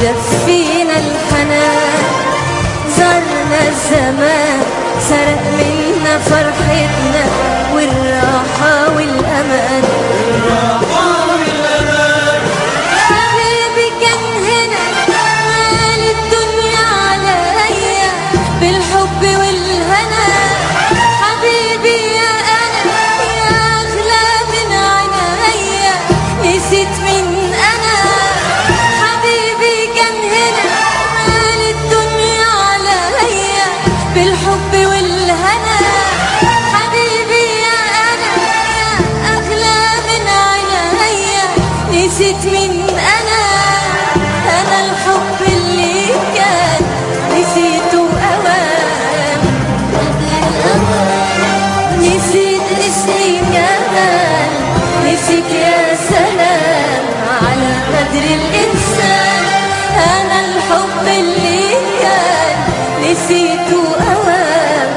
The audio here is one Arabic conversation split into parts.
ودفينا الحنان، زارنا الزمان سرق منا فرحتنا والراحة والأمان. حبيبي كان هنا مال الدنيا عليا بالحب والهنا، حبيبي يا أنا يا أغلى من عينيا، نسيت من أنا. حبيبي كان هنا مال الدنيا عليا بالحب والهنا، حبيبي يا أنا يا أغلى من عينيا، نسيت من أنا. أنا الحب اللي كان نسيته أوان، نسيت اسمي كمان، نسيت يا سلام على قدر الإنسان. أنا الحب اللي كان نسيته أوان،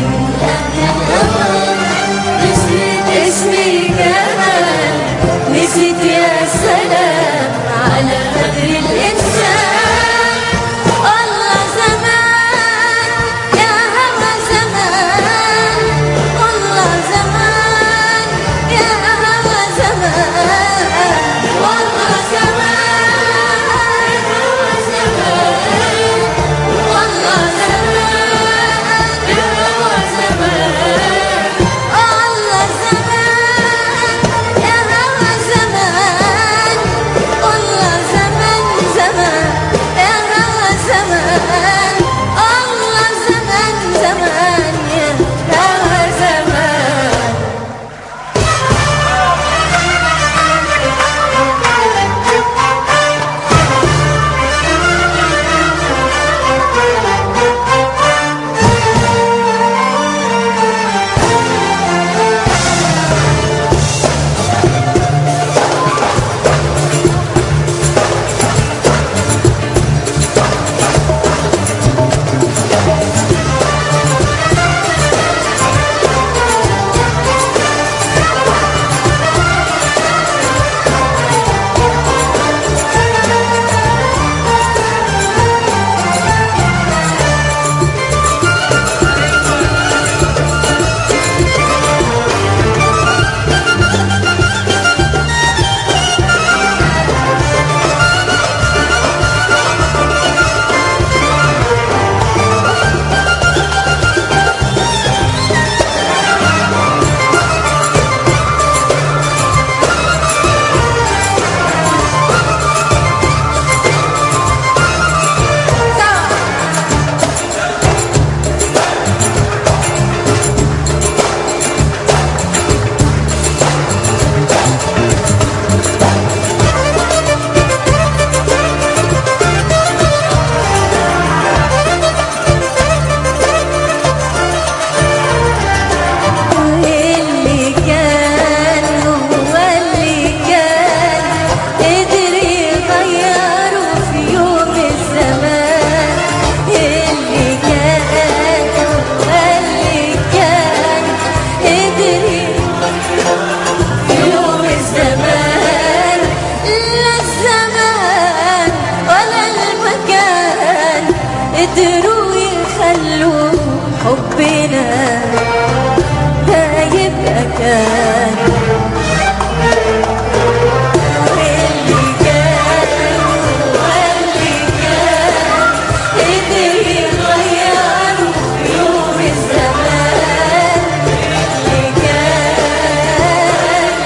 نسيت اسمي كمان، نسيت يا سلام على قدر الإنسان. الله زمان يا هوى زمان، الله زمان يا هوى زمان، والله زمان هوى زمان، والله زمان يا هوى زمان، الله زمان يا هوى زمان، والله زمان زمان يا هوى زمان، الله زمان زمان يا هوى زمان. اللي كان هو اللي كان، قدر يغيره في يوم الزمان. اللي كان هو اللي كان، قدر يغيره في يوم الزمان. لا الزمان ولا المكان قدروا يخلوا حبنا ده يبقى كان. اللي كان هو اللي كان، قدر يغيره في يوم الزمان. اللي كان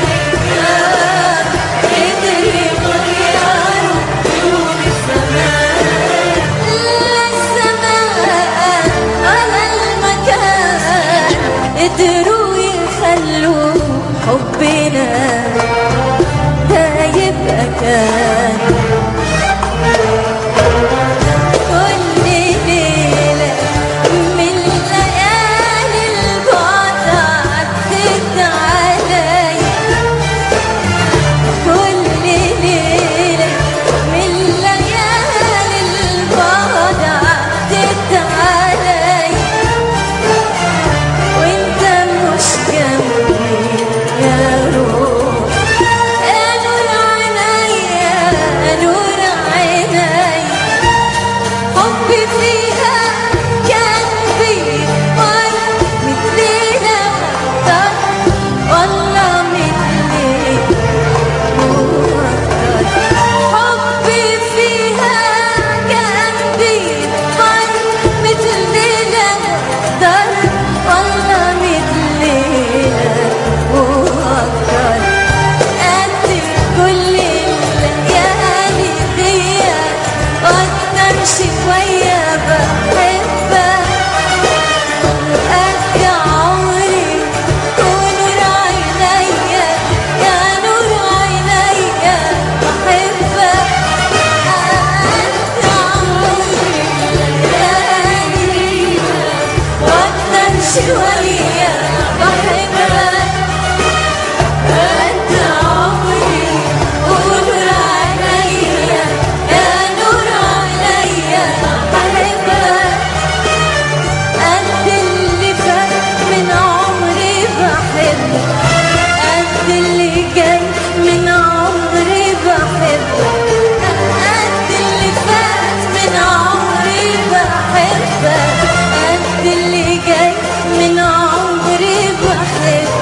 قدر يغيره في يوم الزمان. لا الزمان ولا المكان قدروا يخلوا حبنا ده يبقى كان. كل ليلة من ليالي البعد عدت عليا، كل ليلة من ليالي البعد عدت عليا، وانت مش جنبي يا روح. قالوا العناية قالوا قد اللي جاي من عمري بحبك، قد اللي فات من عمري بحبك، قد اللي جاي من عمري بحبك.